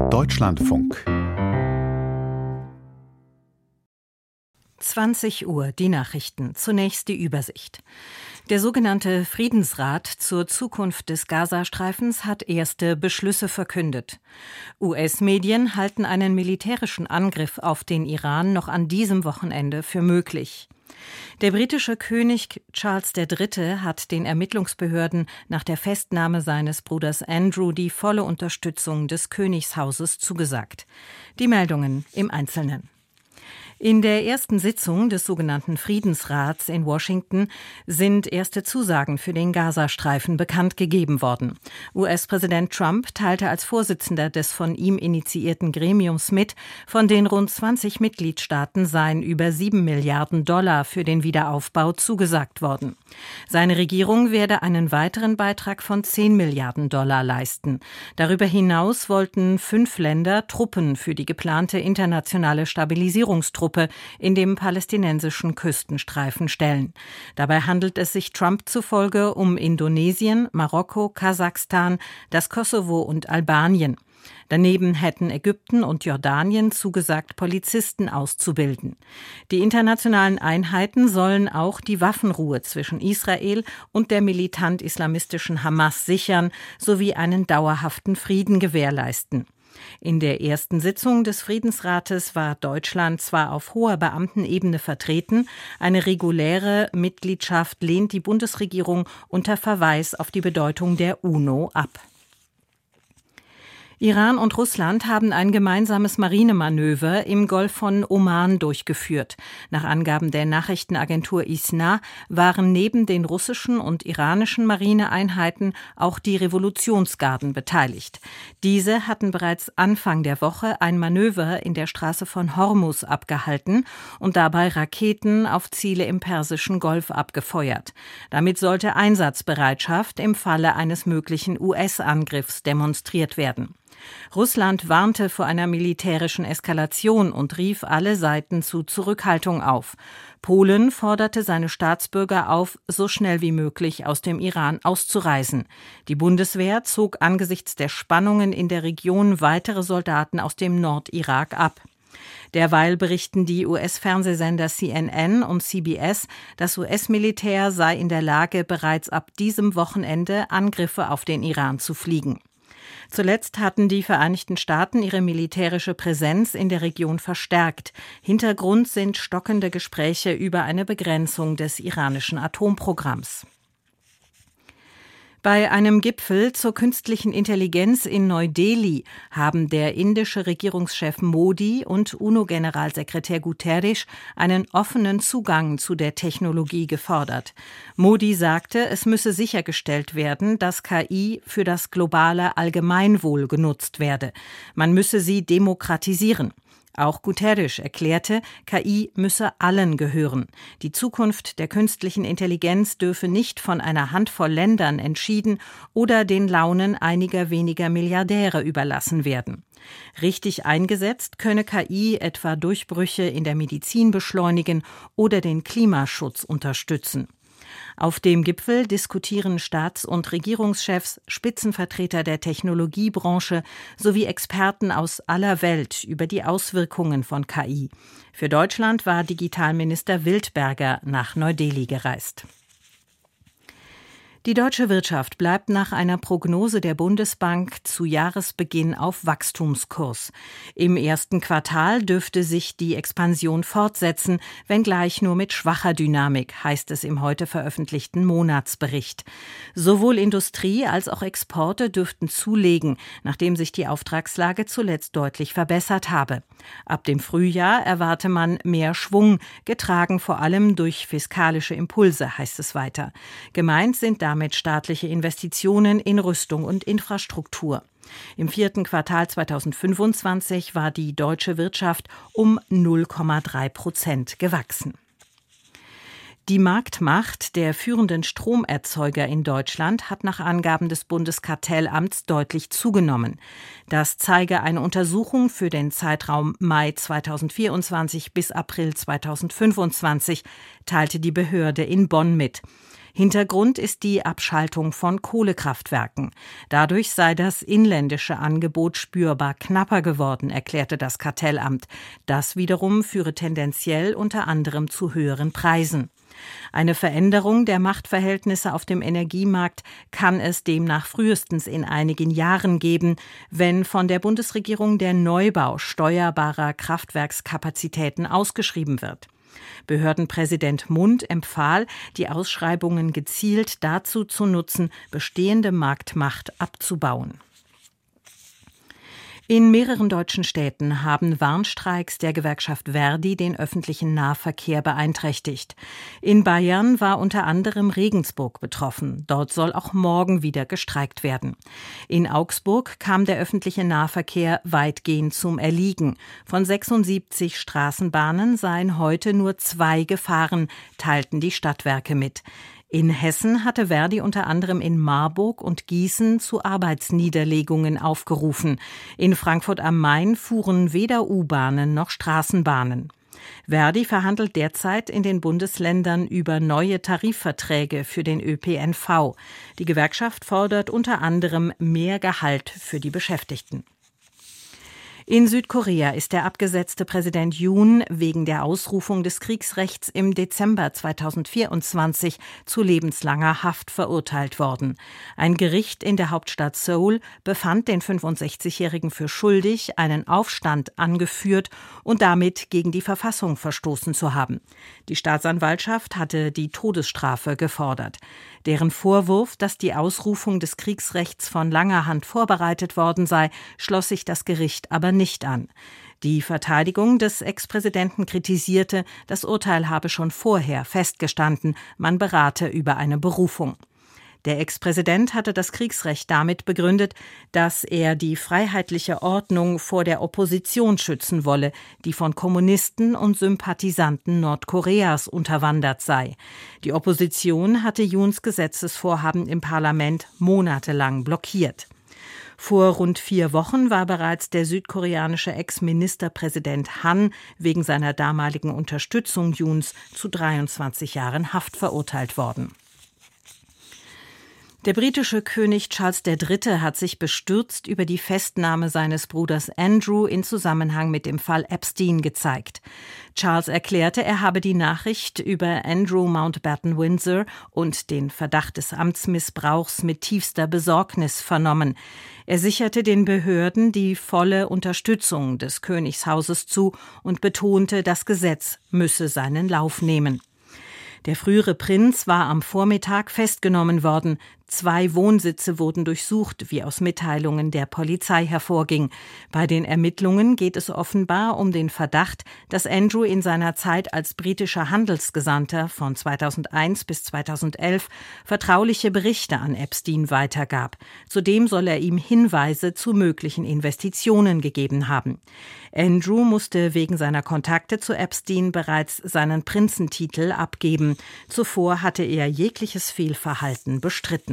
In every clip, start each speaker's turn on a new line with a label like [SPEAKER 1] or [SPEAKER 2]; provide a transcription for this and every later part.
[SPEAKER 1] Deutschlandfunk
[SPEAKER 2] 20 Uhr, die Nachrichten. Zunächst die Übersicht. Der sogenannte Friedensrat zur Zukunft des Gazastreifens hat erste Beschlüsse verkündet. US-Medien halten einen militärischen Angriff auf den Iran noch an diesem Wochenende für möglich. Der britische König Charles III. Hat den Ermittlungsbehörden nach der Festnahme seines Bruders Andrew die volle Unterstützung des Königshauses zugesagt. Die Meldungen im Einzelnen. In der ersten Sitzung des sogenannten Friedensrats in Washington sind erste Zusagen für den Gazastreifen bekannt gegeben worden. US-Präsident Trump teilte als Vorsitzender des von ihm initiierten Gremiums mit, von den rund 20 Mitgliedstaaten seien über 7 Milliarden Dollar für den Wiederaufbau zugesagt worden. Seine Regierung werde einen weiteren Beitrag von 10 Milliarden Dollar leisten. Darüber hinaus wollten 5 Länder Truppen für die geplante internationale Stabilisierungstruppe in dem palästinensischen Küstenstreifen stellen. Dabei handelt es sich Trump zufolge um Indonesien, Marokko, Kasachstan, das Kosovo und Albanien. Daneben hätten Ägypten und Jordanien zugesagt, Polizisten auszubilden. Die internationalen Einheiten sollen auch die Waffenruhe zwischen Israel und der militant-islamistischen Hamas sichern sowie einen dauerhaften Frieden gewährleisten. In der ersten Sitzung des Friedensrates war Deutschland zwar auf hoher Beamtenebene vertreten, eine reguläre Mitgliedschaft lehnt die Bundesregierung unter Verweis auf die Bedeutung der UNO ab. Iran und Russland haben ein gemeinsames Marinemanöver im Golf von Oman durchgeführt. Nach Angaben der Nachrichtenagentur ISNA waren neben den russischen und iranischen Marineeinheiten auch die Revolutionsgarden beteiligt. Diese hatten bereits Anfang der Woche ein Manöver in der Straße von Hormuz abgehalten und dabei Raketen auf Ziele im Persischen Golf abgefeuert. Damit sollte Einsatzbereitschaft im Falle eines möglichen US-Angriffs demonstriert werden. Russland warnte vor einer militärischen Eskalation und rief alle Seiten zu Zurückhaltung auf. Polen forderte seine Staatsbürger auf, so schnell wie möglich aus dem Iran auszureisen. Die Bundeswehr zog angesichts der Spannungen in der Region weitere Soldaten aus dem Nordirak ab. Derweil berichten die US-Fernsehsender CNN und CBS, das US-Militär sei in der Lage, bereits ab diesem Wochenende Angriffe auf den Iran zu fliegen. Zuletzt hatten die Vereinigten Staaten ihre militärische Präsenz in der Region verstärkt. Hintergrund sind stockende Gespräche über eine Begrenzung des iranischen Atomprogramms. Bei einem Gipfel zur künstlichen Intelligenz in Neu-Delhi haben der indische Regierungschef Modi und UNO-Generalsekretär Guterres einen offenen Zugang zu der Technologie gefordert. Modi sagte, es müsse sichergestellt werden, dass KI für das globale Allgemeinwohl genutzt werde. Man müsse sie demokratisieren. Auch Guterres erklärte, KI müsse allen gehören. Die Zukunft der künstlichen Intelligenz dürfe nicht von einer Handvoll Ländern entschieden oder den Launen einiger weniger Milliardäre überlassen werden. Richtig eingesetzt könne KI etwa Durchbrüche in der Medizin beschleunigen oder den Klimaschutz unterstützen. Auf dem Gipfel diskutieren Staats- und Regierungschefs, Spitzenvertreter der Technologiebranche sowie Experten aus aller Welt über die Auswirkungen von KI. Für Deutschland war Digitalminister Wildberger nach Neu-Delhi gereist. Die deutsche Wirtschaft bleibt nach einer Prognose der Bundesbank zu Jahresbeginn auf Wachstumskurs. Im ersten Quartal dürfte sich die Expansion fortsetzen, wenngleich nur mit schwacher Dynamik, heißt es im heute veröffentlichten Monatsbericht. Sowohl Industrie als auch Exporte dürften zulegen, nachdem sich die Auftragslage zuletzt deutlich verbessert habe. Ab dem Frühjahr erwarte man mehr Schwung, getragen vor allem durch fiskalische Impulse, heißt es weiter. Gemeint sind damit staatliche Investitionen in Rüstung und Infrastruktur. Im vierten Quartal 2025 war die deutsche Wirtschaft um 0,3% gewachsen. Die Marktmacht der führenden Stromerzeuger in Deutschland hat nach Angaben des Bundeskartellamts deutlich zugenommen. Das zeige eine Untersuchung für den Zeitraum Mai 2024 bis April 2025, teilte die Behörde in Bonn mit. Hintergrund ist die Abschaltung von Kohlekraftwerken. Dadurch sei das inländische Angebot spürbar knapper geworden, erklärte das Kartellamt. Das wiederum führe tendenziell unter anderem zu höheren Preisen. Eine Veränderung der Machtverhältnisse auf dem Energiemarkt kann es demnach frühestens in einigen Jahren geben, wenn von der Bundesregierung der Neubau steuerbarer Kraftwerkskapazitäten ausgeschrieben wird. Behördenpräsident Mundt empfahl, die Ausschreibungen gezielt dazu zu nutzen, bestehende Marktmacht abzubauen. In mehreren deutschen Städten haben Warnstreiks der Gewerkschaft ver.di den öffentlichen Nahverkehr beeinträchtigt. In Bayern war unter anderem Regensburg betroffen. Dort soll auch morgen wieder gestreikt werden. In Augsburg kam der öffentliche Nahverkehr weitgehend zum Erliegen. Von 76 Straßenbahnen seien heute nur 2 gefahren, teilten die Stadtwerke mit. In Hessen hatte ver.di unter anderem in Marburg und Gießen zu Arbeitsniederlegungen aufgerufen. In Frankfurt am Main fuhren weder U-Bahnen noch Straßenbahnen. ver.di verhandelt derzeit in den Bundesländern über neue Tarifverträge für den ÖPNV. Die Gewerkschaft fordert unter anderem mehr Gehalt für die Beschäftigten. In Südkorea ist der abgesetzte Präsident Yoon wegen der Ausrufung des Kriegsrechts im Dezember 2024 zu lebenslanger Haft verurteilt worden. Ein Gericht in der Hauptstadt Seoul befand den 65-Jährigen für schuldig, einen Aufstand angeführt und damit gegen die Verfassung verstoßen zu haben. Die Staatsanwaltschaft hatte die Todesstrafe gefordert. Deren Vorwurf, dass die Ausrufung des Kriegsrechts von langer Hand vorbereitet worden sei, schloss sich das Gericht aber nicht an. Die Verteidigung des Ex-Präsidenten kritisierte, das Urteil habe schon vorher festgestanden, man berate über eine Berufung. Der Ex-Präsident hatte das Kriegsrecht damit begründet, dass er die freiheitliche Ordnung vor der Opposition schützen wolle, die von Kommunisten und Sympathisanten Nordkoreas unterwandert sei. Die Opposition hatte Yoons Gesetzesvorhaben im Parlament monatelang blockiert. Vor rund 4 Wochen war bereits der südkoreanische Ex-Ministerpräsident Han wegen seiner damaligen Unterstützung Yoons zu 23 Jahren Haft verurteilt worden. Der britische König Charles III. Hat sich bestürzt über die Festnahme seines Bruders Andrew in Zusammenhang mit dem Fall Epstein gezeigt. Charles erklärte, er habe die Nachricht über Andrew Mountbatten-Windsor und den Verdacht des Amtsmissbrauchs mit tiefster Besorgnis vernommen. Er sicherte den Behörden die volle Unterstützung des Königshauses zu und betonte, das Gesetz müsse seinen Lauf nehmen. Der frühere Prinz war am Vormittag festgenommen worden. 2 Wohnsitze wurden durchsucht, wie aus Mitteilungen der Polizei hervorging. Bei den Ermittlungen geht es offenbar um den Verdacht, dass Andrew in seiner Zeit als britischer Handelsgesandter von 2001 bis 2011 vertrauliche Berichte an Epstein weitergab. Zudem soll er ihm Hinweise zu möglichen Investitionen gegeben haben. Andrew musste wegen seiner Kontakte zu Epstein bereits seinen Prinzentitel abgeben. Zuvor hatte er jegliches Fehlverhalten bestritten.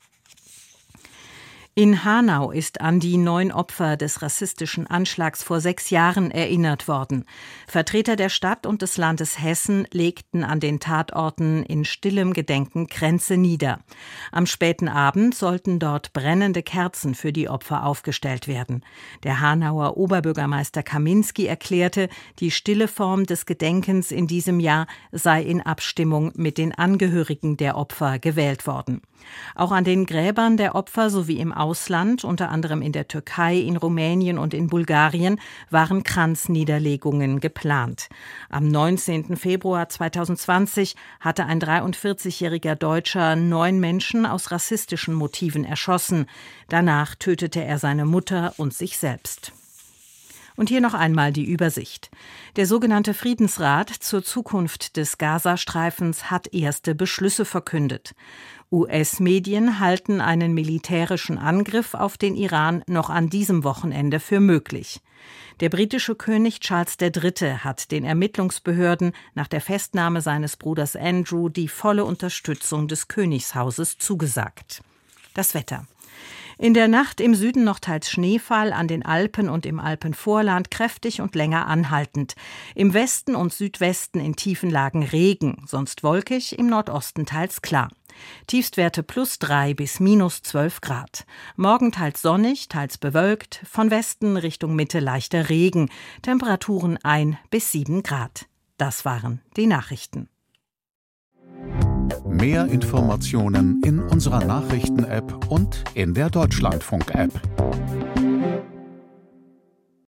[SPEAKER 2] In Hanau ist an die 9 Opfer des rassistischen Anschlags vor 6 Jahren erinnert worden. Vertreter der Stadt und des Landes Hessen legten an den Tatorten in stillem Gedenken Kränze nieder. Am späten Abend sollten dort brennende Kerzen für die Opfer aufgestellt werden. Der Hanauer Oberbürgermeister Kaminski erklärte, die stille Form des Gedenkens in diesem Jahr sei in Abstimmung mit den Angehörigen der Opfer gewählt worden. Auch an den Gräbern der Opfer sowie im Ausland, unter anderem in der Türkei, in Rumänien und in Bulgarien, waren Kranzniederlegungen geplant. Am 19. Februar 2020 hatte ein 43-jähriger Deutscher 9 Menschen aus rassistischen Motiven erschossen. Danach tötete er seine Mutter und sich selbst. Und hier noch einmal die Übersicht. Der sogenannte Friedensrat zur Zukunft des Gazastreifens hat erste Beschlüsse verkündet. US-Medien halten einen militärischen Angriff auf den Iran noch an diesem Wochenende für möglich. Der britische König Charles III. Hat den Ermittlungsbehörden nach der Festnahme seines Bruders Andrew die volle Unterstützung des Königshauses zugesagt. Das Wetter. In der Nacht im Süden noch teils Schneefall, an den Alpen und im Alpenvorland kräftig und länger anhaltend. Im Westen und Südwesten in tiefen Lagen Regen, sonst wolkig, im Nordosten teils klar. Tiefstwerte +3 bis -12 Grad. Morgen teils sonnig, teils bewölkt, von Westen Richtung Mitte leichter Regen. Temperaturen 1 bis 7 Grad. Das waren die Nachrichten.
[SPEAKER 1] Mehr Informationen in unserer Nachrichten-App und in der Deutschlandfunk-App.